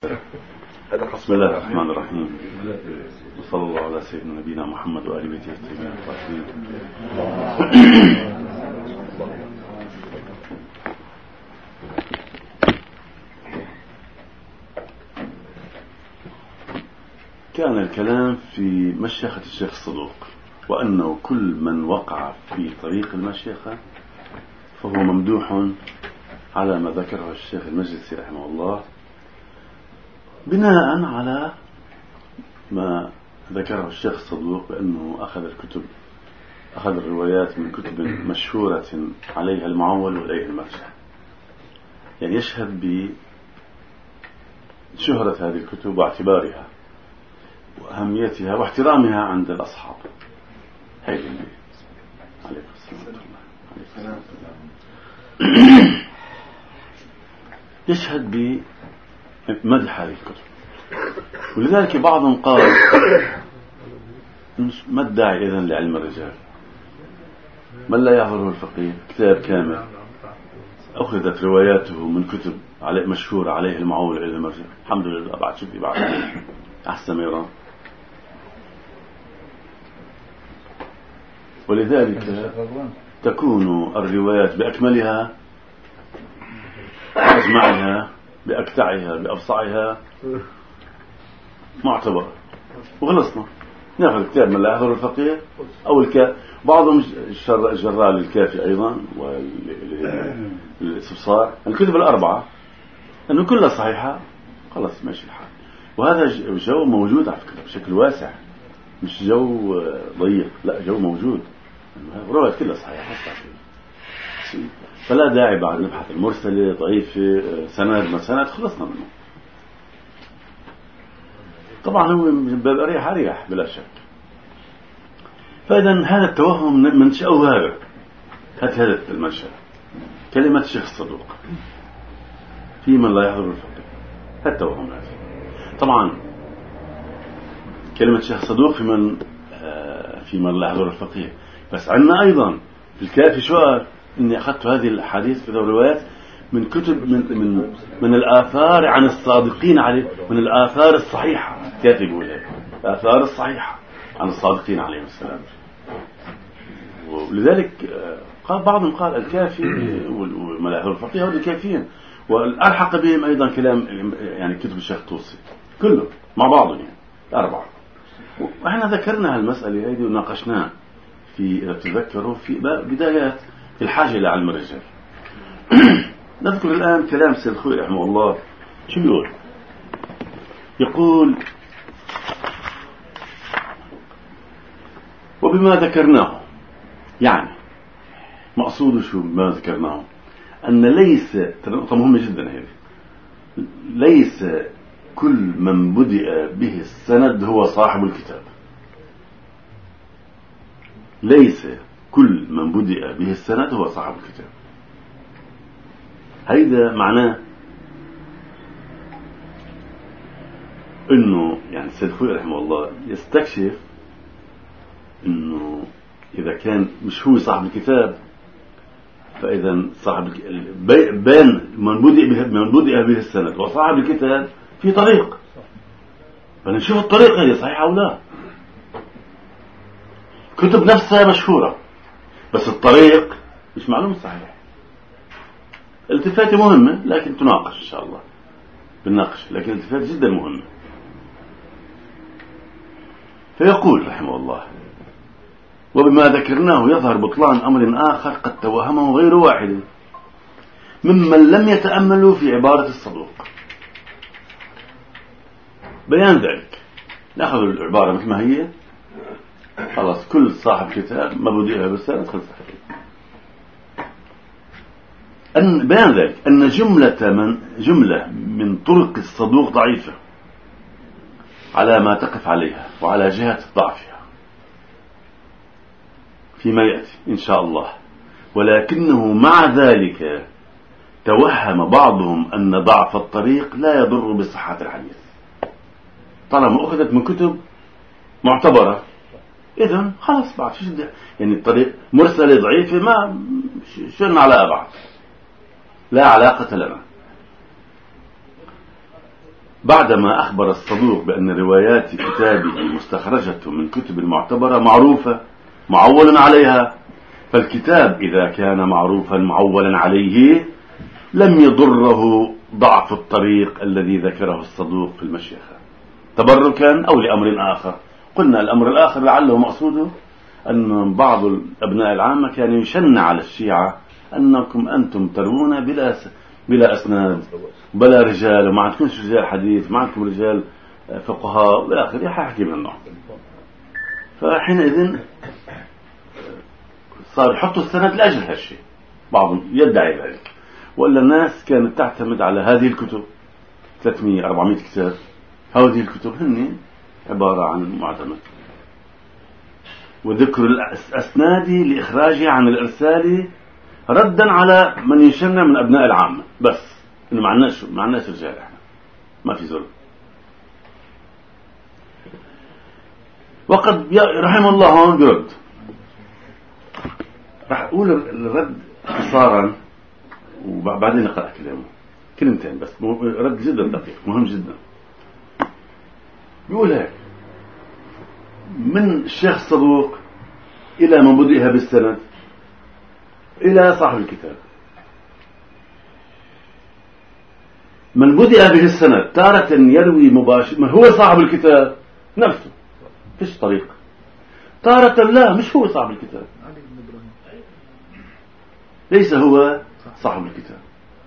بسم الله الرحمن الرحيم، وصلى الله على سيدنا نبينا محمد وآله بيته الطيبين الطاهرين. كان الكلام في مشيخة الشيخ الصدوق، وأنه كل من وقع في طريق المشيخة فهو ممدوح على ما ذكره الشيخ المجلسي رحمه الله، بناء على ما ذكره الشيخ الصدوق بأنه أخذ الروايات من كتب مشهورة عليها المعول وإليه المرجع. يعني يشهد بشهرة هذه الكتب واعتبارها وأهميتها واحترامها عند الأصحاب. هاي اللي عليكم السلام. يشهد بمدح هذه الكتب، ولذلك بعضهم قال ما الداعي إذن لعلم الرجال، من لا يحضره الفقيه. كتاب كامل أخذت رواياته من كتب مشهورة عليه المعول إلى المرجع. الحمد لله، بعد شوفي بعد أحسن ما يرى. ولذلك تكون الروايات بأكملها، بأجمعها، بأكتعها، بأفصعها معتبر. وخلصنا ناخذ كتاب من لا يحضر الفقيه أو بعضهم جراء للكافي أيضا والاستبصار، الكتب الأربعة أنه كلها صحيحة، خلص ماشي الحال. وهذا جو موجود على فكرة بشكل واسع، مش جو ضيق، لا جو موجود، الروايات كلها صحيحة. فلا داعي بعد نبحث المرسلة ضعيفة سند ما سند، خلصنا منه. طبعا هو من باب أريح بلا شك. فإذا هذا التوهم منشأه هذا المنشأ كلمة الشيخ الصدوق في من لا يحضر الفقيه. التوهم هذا طبعا كلمة الشيخ الصدوق في من لا يحضر الفقيه. بس عندنا أيضا في الكافي سؤال، إني أخذت هذه الحديث في الروايات من كتب من الآثار عن الصادقين عليه، من الآثار الصحيحة. كيف يقول هيك؟ الآثار الصحيحة عن الصادقين عليهم السلام. ولذلك بعضهم قال الكافي وما لا يحضر الفقيه هذول الكافيين، والألحق بهم أيضا كلام يعني كتب الشيخ طوسي كله مع بعضهم، يعني الأربعة. وإحنا ذكرنا هالمسألة هذه وناقشناها في، إذا تذكروا، في بدايات في الحاجة إلى علم الرجال. نذكر الآن كلام سيد الخوي رحمه الله. شو بيقول؟ يقول: وبما ذكرناه، يعني مقصوده شو بما ذكرناه؟ أن ليس، نقطة مهمة جدا هذه، ليس كل من بدأ به السند هو صاحب الكتاب. ليس كل من بدأ به السند هو صاحب الكتاب. هيدا معناه انه يعني السيد خوي رحمه الله يستكشف انه اذا كان مش هو صاحب الكتاب، فاذا صاحب بين من بدأ به السند وصاحب الكتاب في طريق، فنشوف الطريق هي صحيحة او لا. كتب نفسها مشهورة بس الطريق مش معلوم صحيح. الالتفاتة مهمة لكن تناقش إن شاء الله بالناقش، لكن الالتفاتة جدا مهمة. فيقول رحمه الله: وبما ذكرناه يظهر بطلان أمر آخر قد توهمه غير واحد ممن لم يتأملوا في عبارة الصدوق. بيان ذلك، نأخذ العبارة مثل ما هي، خلاص كل صاحب كتاب ما بديها بالسند خلص. أن بيان ذلك أن جملة من طرق الصدوق ضعيفة على ما تقف عليها وعلى جهة ضعفها فيما يأتي إن شاء الله، ولكنه مع ذلك توهم بعضهم أن ضعف الطريق لا يضر بصحة الحديث طالما أخذت من كتب معتبرة. إذن خلاص بعد شو يعني الطريق مرسلة ضعيفة ما شلنا على أبعد، لا علاقة لنا. بعدما أخبر الصدوق بأن روايات كتابه مستخرجة من كتب معتبرة معروفة معول عليها، فالكتاب إذا كان معروفا معولا عليه لم يضره ضعف الطريق الذي ذكره الصدوق في المشيخة تبركا أو لأمر آخر. قلنا الأمر الآخر لعله مقصوده أن بعض الأبناء العامة كان يشن على الشيعة أنكم أنتم تروون بلا أسناد بلا رجال، وما عندكمش رجال حديث، ما عندكم رجال فقهاء إلى آخره، حكي من النوع. فحينئذ صار يحطوا السند لأجل هالشيء، بعضهم يدعي ذلك. ولا الناس كانت تعتمد على هذه الكتب 300-400 كتاب، هذه الكتب هن عبارة عن معتمد، وذكر الأسناد لإخراجها عن الإرسال ردا على من يشنع من أبناء العامة، بس إنه مع الناس رجال، إحنا ما في ظلم. وقد رحم الله هون برد، راح أقول الرد اختصارا وبعدين نقرأ كلامه كلمتين بس، رد جدا دقيق مهم جدا. يقول هيك: من الشيخ الصدوق إلى من بدأها بالسند إلى صاحب الكتاب، من بدأ به السند تارة يروي مباشر، من هو صاحب الكتاب نفسه فيش طريق، تارة لا مش هو صاحب الكتاب، ليس هو صاحب الكتاب.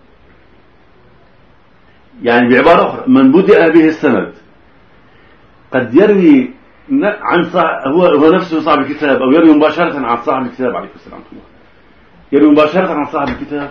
يعني بعبارة أخرى، من بدأ به السند قد يروي عن هو نفسه صاحب الكتاب، أو يروي مباشرة عن صاحب الكتاب عليه السلام، يروي مباشرة عن صاحب الكتاب،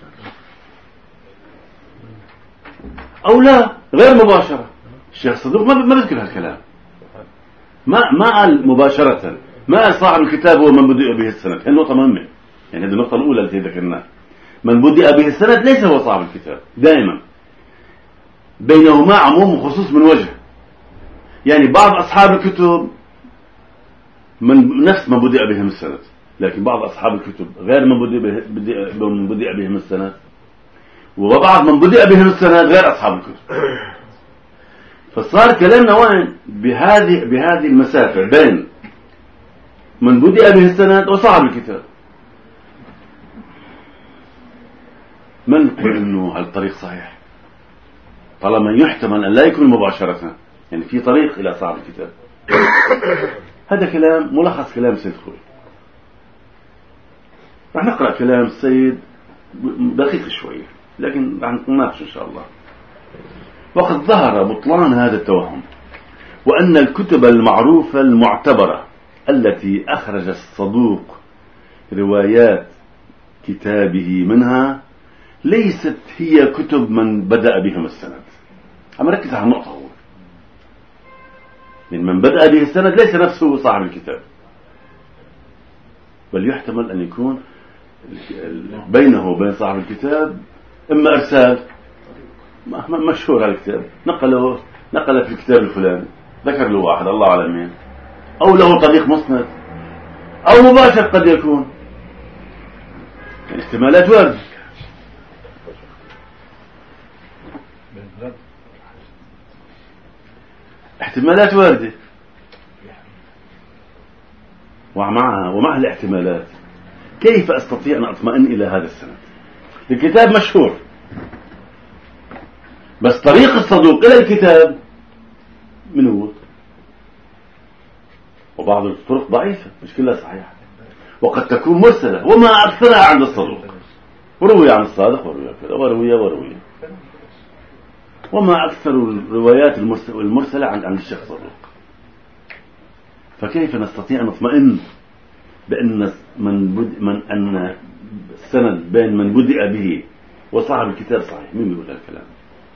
أو لا غير مباشرة. الشيخ الصدوق ما بذكر هالكلام، ما قال مباشرة، ما قال صاحب الكتاب هو من بدأ به السند. هي النقطة مهمة، يعني هذه النقطة الأولى التي ذكرناها. من بدأ به السند ليس هو صاحب الكتاب، دائما بينهما عموم وخصوص من وجه. يعني بعض أصحاب الكتب من نفس من بدأ بهم السند، لكن بعض أصحاب الكتب غير من بدأ بهم السند، وبعض من بدأ بهم السند غير أصحاب الكتب. فصار كلامنا وين بهذه المسافة بين من بدأ به السند وصاحب الكتاب. من يقول إنه هالطريق صحيح طالما يحتمل أن لا يكون مباشرة، يعني في طريق إلى صاحب الكتاب. هذا كلام ملخص كلام سيد خوي. رح نقرأ كلام السيد دقيق شوية، لكن رح نناقش إن شاء الله. وقد ظهر بطلان هذا التوهم، وأن الكتب المعروفة المعتبرة التي أخرج الصدوق روايات كتابه منها ليست هي كتب من بدأ بهم السند. أما ركز على النقطة، هو من بدأ به السند ليس نفسه صاحب الكتاب، بل يحتمل أن يكون بينه وبين صاحب الكتاب إما إرسال، مشهور هذا الكتاب، نقل في الكتاب الفلاني، ذكر له واحد الله أعلم مين، أو له طريق مسند، أو مباشر قد يكون، يعني احتمالات واردة. احتمالات واردة، ومع الاحتمالات كيف أستطيع أن أطمئن إلى هذا السند؟ الكتاب مشهور، بس طريق الصدوق إلى الكتاب من هو؟ وبعض الطرق ضعيفة مش كلها صحيحة، وقد تكون مرسلة، وما أكثرها عند الصدوق، وروي عن الصادق وروي كذا وروي، وما أكثر الروايات المرسلة عن الشيخ الصدوق. فكيف نستطيع أن نطمئن بأن أن السند بين من بدأ به وصاحب الكتاب صحيح؟ مين يقول هذا الكلام؟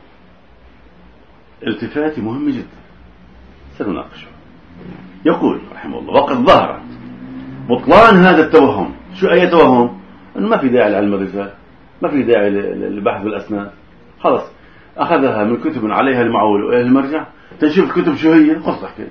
التفاتي مهم جدا، سنناقشه. يقول رحمه الله: وقد ظهر بطلان هذا التوهم. شو أي توهم؟ أنه ما في داعي لعلم الرجال، ما في داعي للبحث بالأسناد، خلص أخذها من كتب عليها المعول وإلى المرجع، تنشوف الكتب شو هي خلص حكي،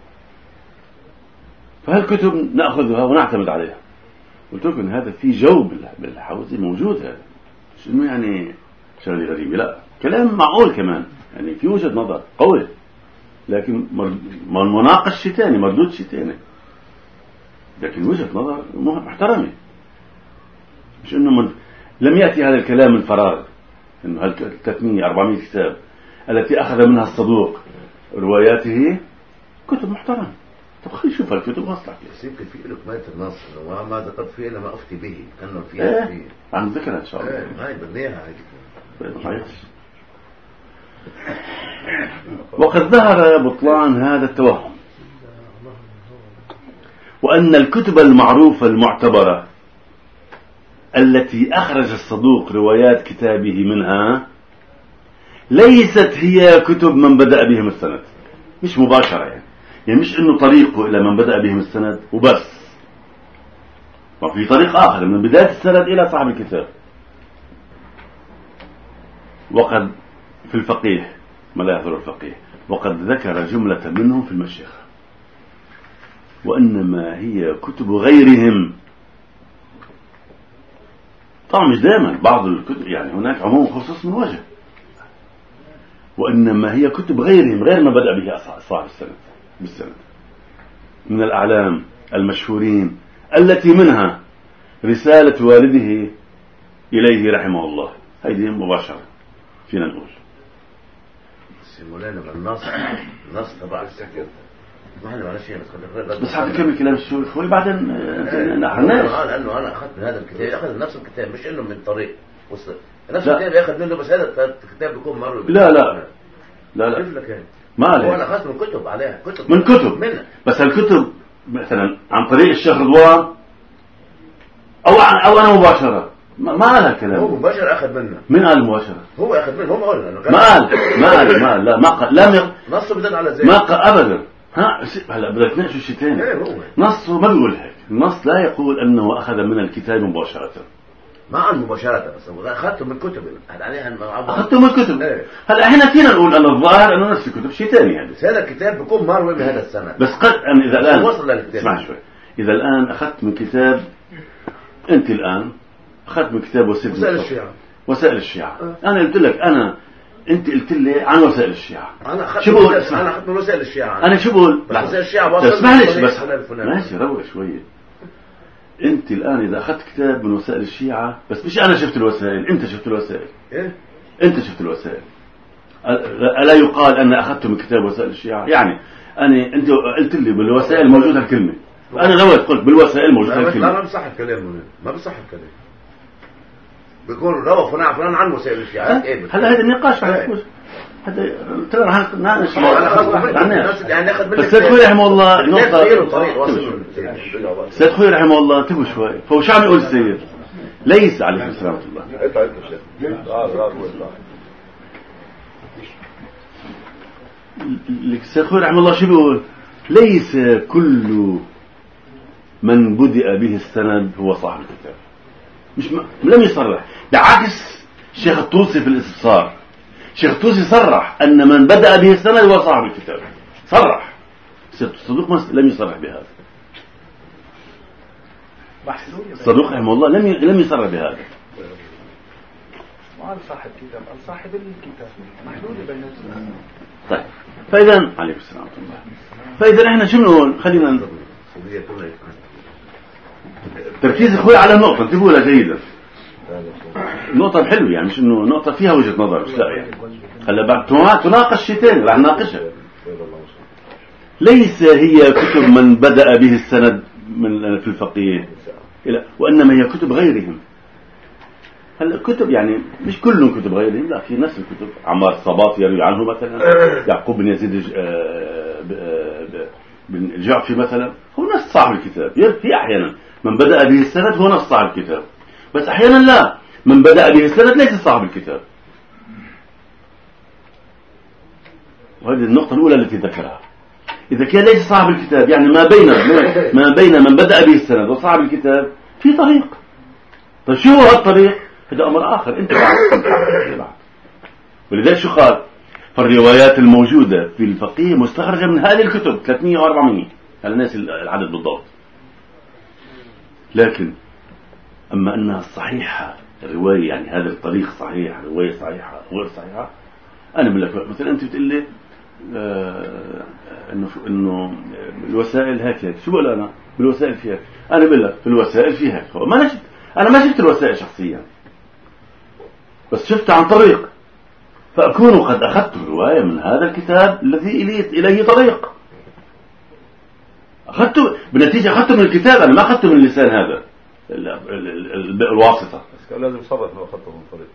فهالكتب نأخذها ونعتمد عليها. قلت لكم هذا في جو بالحوزي موجود، هذا مش إنه يعني شغلة غريبة، لا كلام معقول كمان، يعني في وجهة نظر قوي، لكن مناقش شيء ثاني، مردود شيء ثاني، لكن وجهة نظر محترمة. مش إنه لم يأتي هذا الكلام من فراغ، إنه هال 300-400 كتاب التي أخذ منها الصدوق رواياته كتب محترمة. طب خلي شوف هالكتب واصلة بس يمكن في له كمية النص وما ذكرت فيه إلا ما أفتي به كأنه فيها فيه عن ذكرها إن شاء الله. هاي بدنيها هاي. وقد ظهر بطلان هذا التوهم، وأن الكتب المعروفة المعتبرة التي أخرج الصدوق روايات كتابه منها ليست هي كتب من بدأ بهم السند، مش مباشرة يعني مش إنه طريقه إلى من بدأ بهم السند وبس، وفي طريق آخر من بداية السند إلى صاحب الكتاب. وقد في الفقيه ما لا يحضر الفقيه وقد ذكر جملة منهم في المشيخة، وإنما هي كتب غيرهم. طبعا مش دائما، بعض الكتب يعني هناك عموم خصوص من وجه، وإنما هي كتب غيرهم، غير ما بدأ به صاحب السند بالسند من الأعلام المشهورين، التي منها رسالة والده إليه رحمه الله، هذه مباشرة فينا نقول. مولانا النص تبع السكر ما احنا معلش بس حتكمل كلام شوي بعدين لانه انا اخذت من هذا الكتاب، اخذ نفس الكتاب مش انه من طريق وصل نفس الكتاب ياخذ منه، بس هذا الكتاب بيكون مر لا كيف لك ما عليه. انا اخذت من كتب عليها كتب من كتب منها، بس الكتب مثلا عن طريق الشيخ رضوان او انا مباشرة ما لها كلام. هو مباشر اخذ منه. من قال مباشرة؟ هو اخذ منه، هو ما قال ما قال لا نصه بدل على زي ما قال ابدا. هلا بدك تناقشوا شيء ثاني. نصه ما بيقول هيك، النص لا يقول انه اخذ من الكتاب مباشرة، ما عن مباشرة، بس اخذته من كتب اخذته من كتب. هلا احنا فينا نقول ان الظاهر انه نفس الكتب شيء ثاني يعني. هذا الكتاب بيكون مروي بهذا السنة، بس قد اذا الان وصل للكتاب. اسمع شوي، اذا الان اخذت من كتاب، انت الان اخذت من كتاب وسائل الشيعة انا قلت لك انت قلت لي عن وسائل الشيعة، انا شو بقول؟ انا اخذت من وسائل الشيعة، انا شو بقول؟ وسائل الشيعة اسمعني بس ماشي، روق شوية. انت الان اذا اخذت كتاب من وسائل الشيعة، بس مش انا شفت الوسائل، انت شفت الوسائل. انت شفت الوسائل، الا يقال ان اخذته من كتاب وسائل الشيعة؟ يعني انت قلت لي بالوسائل موجودة الكلمة، انا رويت قلت بالوسائل موجودة الكلمة. لا ما بصح الكلام، ما بصح الكلام، بيكون روى فلان عن وسائل الشيعة. هلا هذا النقاش هذا ترى يعني اخذ منك السيد خوي رحمه الله نقطة. السيد خوي رحمه الله انتبهوا شوي، فهو شو عم يقول السيد؟ ليس عليه السلام الله السيد خوي رحمه الله شو بيقول؟ ليس كل من بدأ به السند هو صاحب الكتاب، مش لم يصرح، بعكس الشيخ الطوسي في الاستفسار. الشيخ الطوسي صرح أن من بدأ به السند هو صاحب الكتاب، صرح. الصدوق لم يصرح بهذا. الصدوق رحمه الله لم يصرح بهذا. وعن صاحب الكتاب، عن صاحب الكتاب محدود بين الناس. طيب فإذا عليكم السلام ورحمة الله. فإذا احنا شو بنقول؟ خلينا تركيز اخوي على النقطة، انتبهوا لها جيدا. نقطة حلوة يعني، مش انه نقطة فيها وجهة نظر، مش لا يعني. هلا بعد تناقش شيء ثاني رح نناقشها. ليس هي كتب من بدأ به السند من في الفقيه، وإنما هي كتب غيرهم. هلا كتب يعني مش كلهم كتب غيرهم، لا، في نفس الكتب. عمار الصباط يروي عنه مثلا، يعقوب بن يزيد بن الجعفي مثلا، هو نفس صاحب الكتاب. في أحيانا من بدأ به السند هو نفس صاحب الكتاب، بس أحيانا لا، من بدأ به السند ليس صاحب الكتاب. وهذه النقطة الأولى التي ذكرها. إذا كان ليس صاحب الكتاب يعني ما بين من بدأ به السند وصاحب الكتاب في طريق. طيب شو هو هالطريق؟ هذا أمر آخر أنت بعد. ولذلك شو قال؟ فالروايات الموجودة في الفقيه مستخرجة من هذه الكتب 300 و400، هل ناس العدد بالضبط. لكن أما أنها الصحيحة الرواية، يعني هذا الطريق صحيح، رواية صحيحة غير صحيحة، أنا بقول لك مثلا أنت بتقول لي إنه الوسائل هيك شو بقول أنا بالوسائل فيها، أنا بقول لك في الوسائل فيها أنا ما شفت الوسائل شخصيا، بس شفت عن طريق، فأكون قد أخذت الرواية من هذا الكتاب الذي إليه طريق، بالنتيجة أخذته من الكتاب، أنا ما أخذته من لسان هذا الواسطة. بس كان لازم صرح لو أخذته من طريق.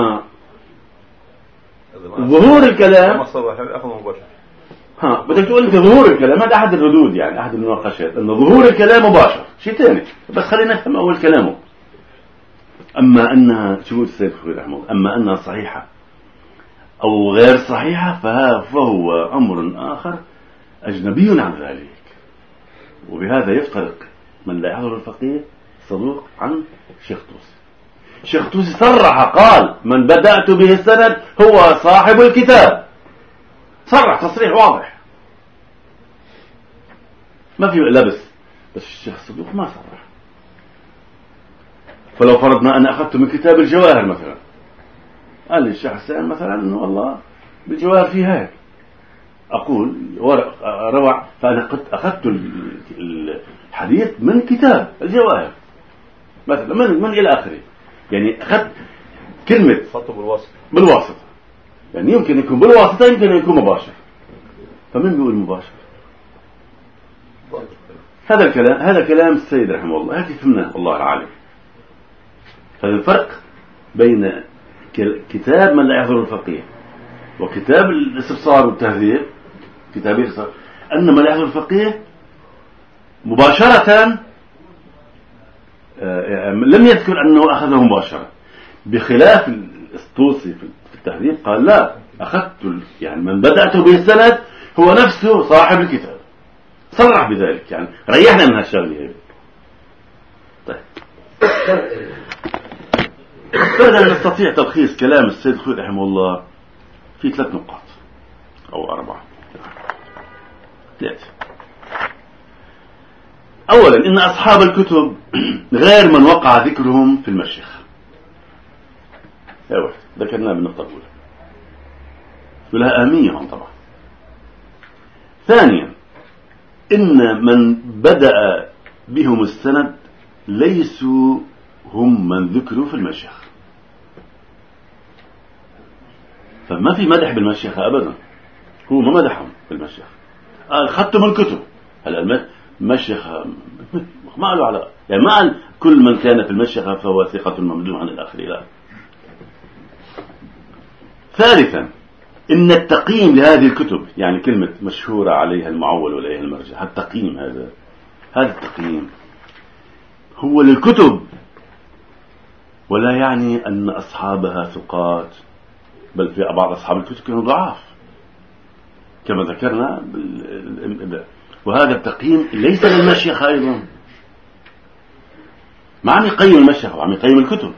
ظهور الكلام ما صرح يعني أخذه مباشر. بدك تقول أنت ظهور الكلام، هذا أحد الردود يعني أحد المناقشات، أن ظهور الكلام مباشر شيء ثاني، بس خلينا نفهم أول كلامه. أما أنها شو السيد خوي رحمه الله، أما أنها صحيحة أو غير صحيحة فهو أمر آخر أجنبي عن ذلك، وبهذا يفترق من لا يحضر الفقيه صدوق عن شيخ طوسي. شيخ طوسي صرح قال من بدأت به السند هو صاحب الكتاب، صرح تصريح واضح ما في لبس. بس الشيخ صدوق ما صرح. فلو فرضنا أنا أخذت من كتاب الجواهر مثلا، قال لي الشيخ حسين مثلا إنه والله بالجواهر في هيك، أقول ورق روع، فأنا قد أخذت الحديث من كتاب الجواهر مثلا من إلى آخره، يعني أخذت كلمة خطه بالواسطة، يعني يمكن يكون بالواسطة يمكن يكون مباشر. فمن بيقول مباشر؟ هذا كلام السيد رحمه الله، هكذا فهمناه والله العالم. هذا الفرق بين كتاب من لا يحضر الفقيه وكتاب الاستبصار والتهذيب، كتاب الاستبصار، أن من لا يحضر الفقيه مباشرة لم يذكر أنه أخذه مباشرة، بخلاف الطوسي في التهذيب قال لا، أخذت يعني من بدأت به السند هو نفسه صاحب الكتاب، صرح بذلك، يعني ريحنا من هالشغلة. طيب فإذا نستطيع تلخيص كلام السيد خوي رحمه الله في 3 نقاط أو 4. 3. أولا إن أصحاب الكتب غير من وقع ذكرهم في المشيخة، ذكرناه بالنقطة الأولى ولها أهمية هم طبعا. ثانيا إن من بدأ بهم السند ليسوا هم من ذكروا في المشيخة، فما في مدح بالمشيخة أبدا، هو ما مدحهم في المشيخة، أخذتم الكتب. هلا المشيخة ما قالوا على، يعني ما قال كل من كان في المشيخة فهو ثقة ممدوح عن الآخر، لا. ثالثا إن التقييم لهذه الكتب، يعني كلمة مشهورة عليها المعول وعليها المرجع، التقييم هذا التقييم هو للكتب، ولا يعني أن أصحابها ثقات، بل في بعض أصحاب الكتب كانوا ضعاف كما ذكرنا. وهذا التقييم ليس للمشيخة أيضا، ما عم يقيم المشيخة وعم يقيم الكتب.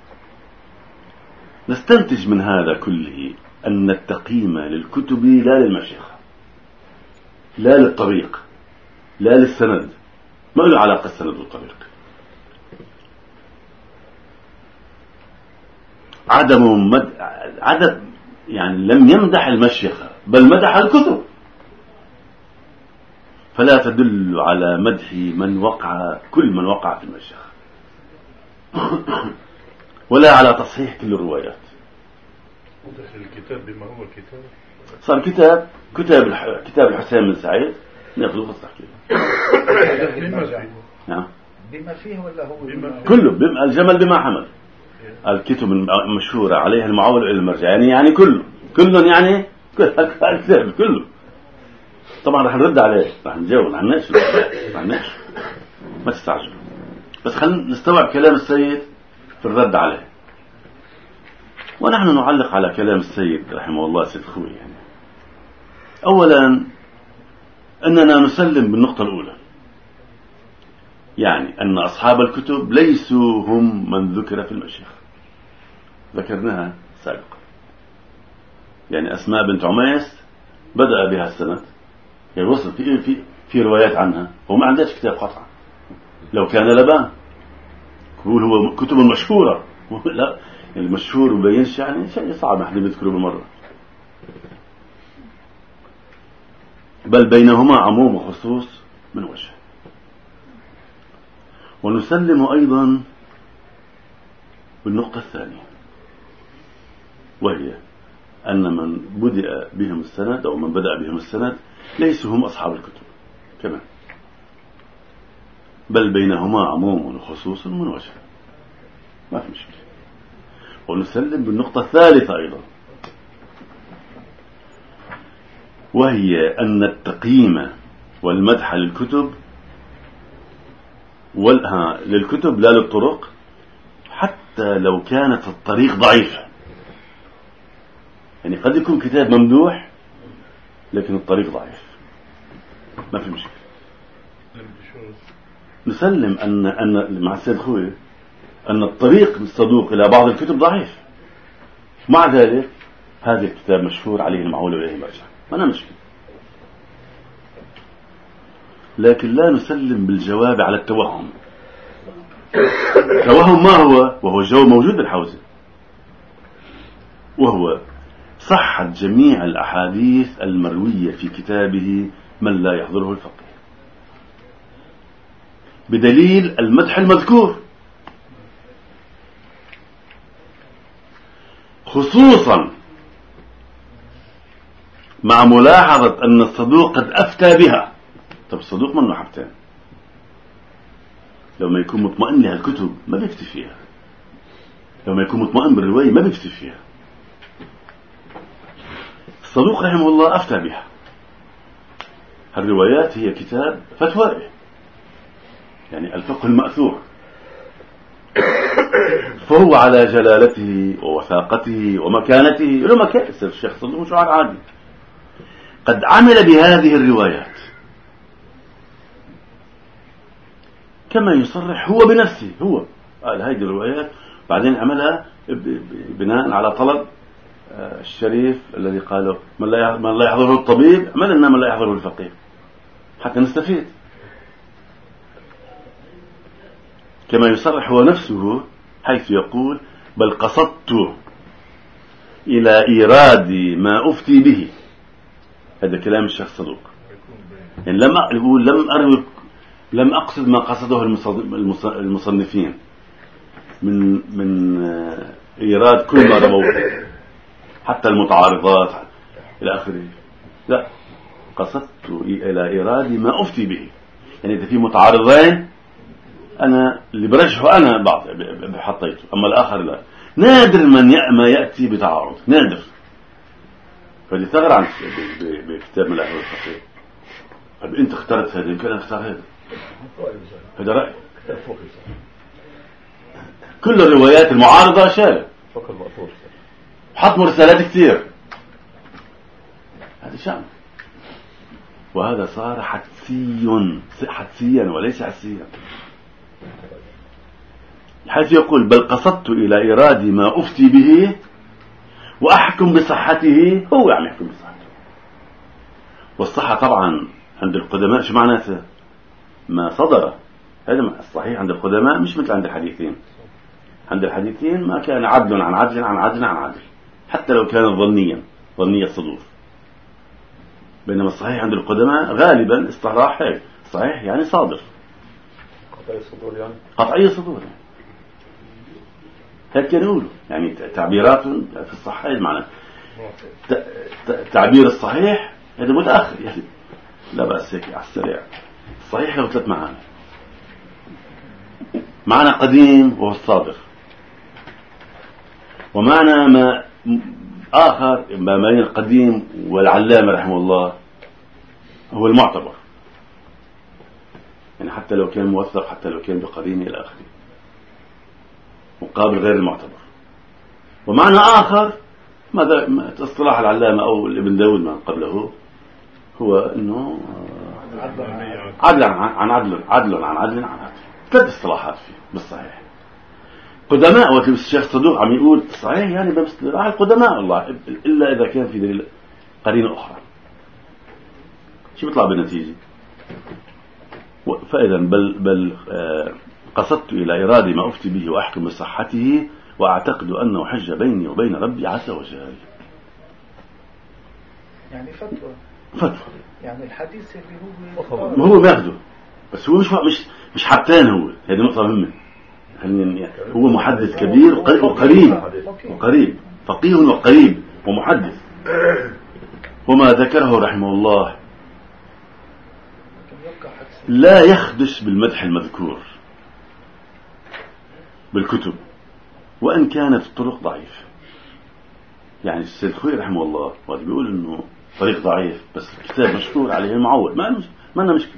نستنتج من هذا كله أن التقييم للكتب لا للمشيخة، لا للطريق، لا للسند، ما له علاقة السند والطريق. عدم يعني لم يمدح المشيخة بل مدح الكتب، فلا تدل على مدح كل من وقع في المشيخة ولا على تصحيح كل الروايات. ودخل الكتاب بما هو الكتاب، صار كتاب الحسين بن سعيد ناخذ قصة نعم بما فيه ولا هو كله الجمل بما حمل. الكتب المشهورة عليها المعول إلى المرجع، يعني كله يعني الكتاب كله. طبعا رح نرد عليه، رح نجاوب، رح نناقش ما تستعجلوا، بس خلينا نستوعب كلام السيد في الرد عليه. ونحن نعلق على كلام السيد رحمه الله سيد خوي. يعني أولا أننا نسلم بالنقطة الأولى، يعني أن أصحاب الكتب ليسوا هم من ذكر في المشيخة، ذكرناها سابقا. يعني أسماء بنت عميس بدأ بها السند، يعني وصل في روايات عنها وما عندهاش كتاب قطعا، لو كان لبان يقول هو كتب مشهورة لا، المشهور وبينش يعني شيء صعب احنا نذكره بالمرة. بل بينهما عموم وخصوص من وجه. ونسلم أيضا بالنقطة الثانية، وهي أن من بدأ بهم السند أو من بدأ بهم السند ليسوا هم أصحاب الكتب كمان، بل بينهما عموم وخصوص من وجه، ما في مشكلة. ونسلم بالنقطة الثالثة أيضا، وهي أن التقييم والمدح للكتب للكتب لا للطرق، حتى لو كانت الطريق ضعيفة. يعني قد يكون كتاب ممدوح لكن الطريق ضعيف، ما في مشكلة. نسلم أن مع السيد خوي أن الطريق الصدوق إلى بعض الكتب ضعيف، مع ذلك هذا الكتاب مشهور عليه المعول وإليه مرجع، ما أنا مشكلة. لكن لا نسلم بالجواب على التوهم. التوهم ما هو؟ وهو الجواب موجود بالحوزة، وهو صحة جميع الأحاديث المروية في كتابه من لا يحضره الفقيه، بدليل المدح المذكور، خصوصا مع ملاحظة أن الصدوق قد أفتى بها. طب الصدوق منه حبتين، لو ما يكون مطمئن لها الكتب ما بيفتي فيها، لو ما يكون مطمئن بالرواية ما بيفتي فيها. الصدوق رحمه الله أفتى بها. الروايات هي كتاب فتوى، يعني الفقه المأثور، فهو على جلالته ووثاقته ومكانته له مكان. الشيخ صدوق مش عادي، قد عمل بهذه الروايات كما يصرح هو بنفسه. هو قال هذه الروايات، بعدين عملها بناء على طلب الشريف الذي قاله من لا يحضره الطبيب، عملنا من لا يحضره الفقيه حتى نستفيد. كما يصرح هو نفسه حيث يقول بل قصدت إلى إيراد ما أفتي به. هذا كلام الشيخ صدوق، يعني لم أقصد ما قصده المصنفين من إيراد كل ما رووه حتى المتعارضات إلى آخره، لا، قصدت إلى إيراد ما أفتي به. يعني إذا في متعارضين أنا اللي برجحه أنا بعض حطيته، أما الآخر لا. نادر ما يأتي بتعارض، نادر. فدي ثغر عن بكتاب من الأحوال الفقهية. طب أنت اخترت هذا، يمكن أن اختار هذا رأي. كل الروايات المعارضة شالة، حط مرسلات كثير، هذا شأن. وهذا صار حدسيا وليس حسيا، حيث يقول بل قصدت إلى إيراد ما أفتي به وأحكم بصحته. هو يعني يحكم بصحته، والصحة طبعا عند القدماء شو معناته؟ ما صدر. هذا الصحيح عند القدماء مش مثل عند الحديثين. عند الحديثين ما كان عدل عن عدل عن عدل عن عدل، حتى لو كان ظنية الصدور. بينما الصحيح عند القدماء غالبا اصطلاح هيك، صحيح يعني صادر، قطعي الصدور يعني. هيك كانوا يقولوا، يعني تعبيرات في الصحيح معنى تعبير الصحيح هذا متأخر، يعني لا بأس هيك على السريع. الصحيح له 3 معاني: معنى قديم وهو الصادر، ومعنى ما آخر ما بين القديم والعلامة رحمه الله هو المعتبر، يعني حتى لو كان موثق، حتى لو كان بقرينه إلى آخره، مقابل غير المعتبر. ومعنى آخر ماذا اصطلاح العلامة أو ابن داود من قبله هو أنه عدل عن عدل عدل عن عدل عن عدل. 3 اصطلاحات فيه بالصحيح. قدماء، وكيف الشيخ صدوق عم يقول صحيح يعني باصطلاح القدماء الله، إلا إذا كان في دليل قرينة أخرى. شو بيطلع بالنتيجة؟ فإذا بل قصدت إلى إرادة ما أفتي به وأحكم بصحته وأعتقد أنه حج بيني وبين ربي عز وجل. يعني فتوى. فتوى. يعني الحديث اللي ما هو ماخده، بس هو مش حبتان. هو هذه نقطة مهمة. هو محدث كبير وقريب، فقيه وقريب ومحدث. وما ذكره رحمه الله لا يخدش بالمدح المذكور بالكتب، وأن كانت الطرق ضعيفة. يعني السيد الخوئي رحمه الله وقت بيقول إنه طريق ضعيف، بس الكتاب مشهور عليه المعول، ما لنا مشكلة.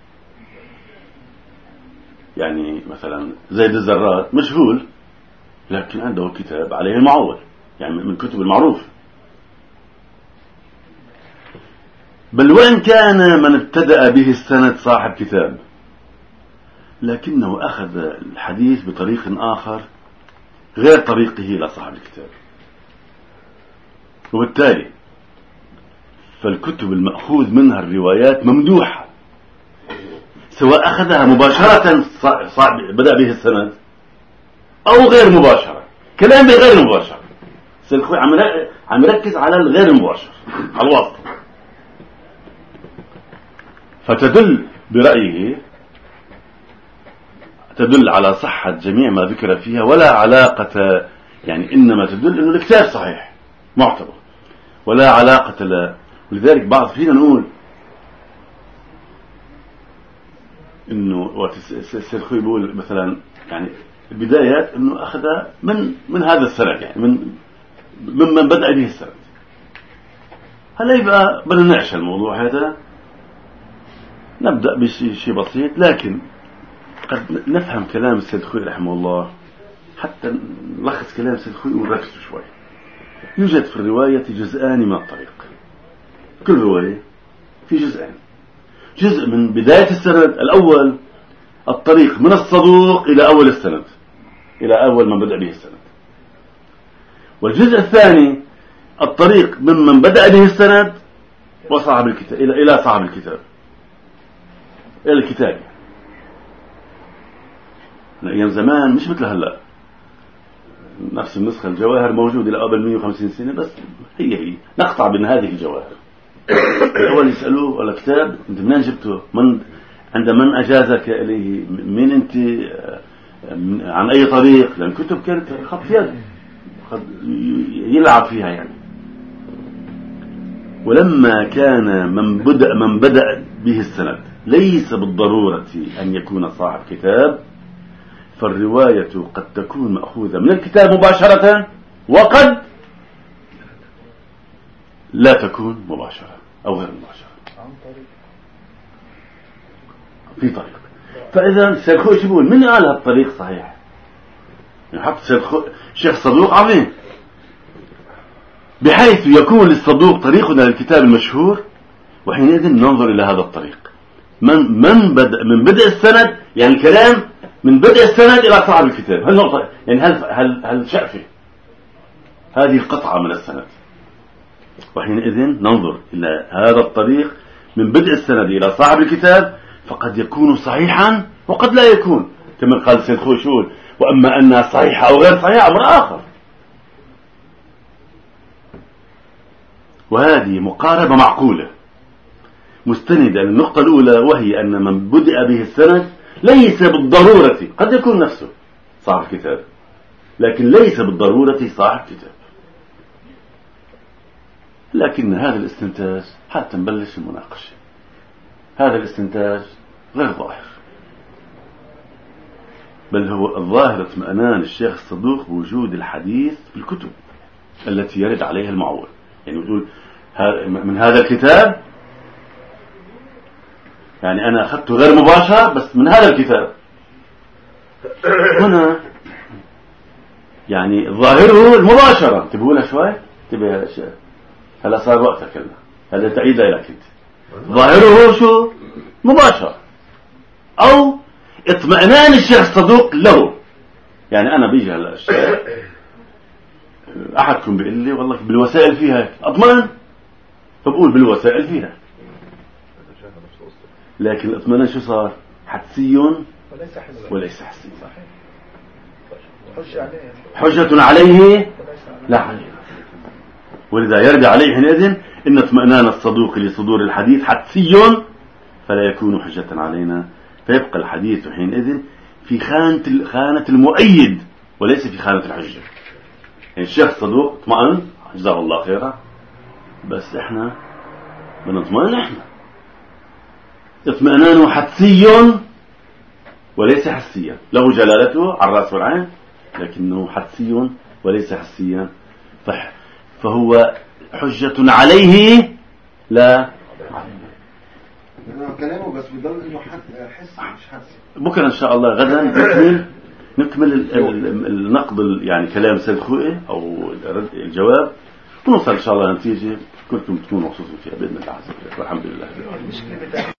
يعني مثلا زيد الزرات مشهور، لكن عنده كتاب عليه المعول، يعني من الكتب المعروفة. بل وإن كان من ابتدأ به السند صاحب كتاب، لكنه أخذ الحديث بطريق آخر غير طريقه إلى صاحب الكتاب، وبالتالي فالكتب المأخوذ منها الروايات ممدوحة، سواء أخذها مباشرة بدأ به السند أو غير مباشرة. كلام بغير مباشر، سلخوي عم يركز على الغير المباشر، على الواسطة. فتدل برأيه تدل على صحة جميع ما ذكر فيها، ولا علاقة، يعني إنما تدل إنه الكتاب صحيح معتبر، ولا علاقة لا. ولذلك بعض فينا نقول إنه السلخوي يقول مثلا يعني البدايات إنه أخذها من هذا السند، يعني ممن بدأ به السند. هلا يبقى بدنا نعيش الموضوع هذا، نبدأ بشيء بسيط، لكن قد نفهم كلام السيد الخوئي رحمه الله، حتى نلخص كلام السيد الخوئي ونركز شوي. يوجد في الرواية جزءان من الطريق، كل رواية في جزءان. جزء من بداية السند الأول، الطريق من الصدوق إلى أول السند، إلى أول من بدأ به السند. والجزء الثاني الطريق ممن بدأ به السند وصاحب الكتاب إلى صاحب الكتاب، إلى الكتاب. أيام زمان مش مثل هلأ، نفس النسخة الجواهر موجود إلى قبل 150 سنة، بس هي نقطع بين هذه الجواهر. الأول يسألوه ولا كتاب أنت منين جبته؟ عند من أجازك إليه؟ مين أنت؟ عن أي طريق؟ لأن الكتب كانت خط يد يلعب فيها يعني. ولما كان من بدأ به السند ليس بالضرورة أن يكون صاحب كتاب، فالرواية قد تكون مأخوذة من الكتاب مباشرة، وقد لا تكون مباشرة أو غير مباشرة في طريق. فإذا السلخوئي يقول من قال هالطريق صحيح؟ يعني حتى شيخ صدوق عظيم، بحيث يكون للصدوق طريقنا للكتاب المشهور، وحينئذ ننظر إلى هذا الطريق من بدء السند، يعني الكلام من بدء السند إلى صاحب الكتاب. هالنقطة يعني هل شأفه هذه القطعة من السند، وحينئذ ننظر إلى هذا الطريق من بدء السند إلى صاحب الكتاب، فقد يكون صحيحا وقد لا يكون، كما قال السيد خوشول، وأما أنها صحيحة أو غير صحيحة أمر آخر. وهذه مقاربة معقولة مستندة للنقطة الأولى، وهي أن من بدأ به السند ليس بالضرورة، قد يكون نفسه صاحب الكتاب، لكن ليس بالضرورة صاحب كتاب. لكن هذا الاستنتاج حتى نبلش المناقشة، هذا الاستنتاج غير ظاهر، بل هو الظاهر اطمئنان الشيخ الصدوق بوجود الحديث في الكتب التي يرد عليها المعول. يعني يقول من هذا الكتاب، يعني أنا أخذته غير مباشر بس من هذا الكتاب. هنا يعني ظاهره المباشرة. انتبهوا شوي، انتبه شوي، هلا صار وقتك، هلا تعيدها لك انت. ظاهره شو؟ مباشر، أو اطمئنان الشيخ الصدوق له. يعني أنا بيجي هلا الشيخ أحدكم بيقول لي والله بالوسائل فيها، أطمئن، فبقول بالوسائل فيها، لكن الاطمئنان شو صار؟ حدسي وليس حسي. حجة عليه لا عليه. ولذا يرجع عليه حينئذ إن اطمئنان الصدوق لصدور الحديث حدسي فلا يكون حجة علينا، فيبقى الحديث حينئذ في خانة المؤيد وليس في خانة الحجة. يعني الشيخ صدوق اطمئن جزاه الله خيرا، بس احنا بنطمئن احنا اطمئنان حدسي وليس حسيا، له جلالته على الرأس والعين لكنه حدسي وليس حسيا، فهو حجة عليه لا كلامه بس بدل انه حس مش حسي. بكره ان شاء الله غدا نكمل النقد يعني كلام سيد خوئي او الجواب، ونوصل ان شاء الله نتيجه كلكم تكونوا مبسوطين فيها باذن الله عز وجل، والحمد لله.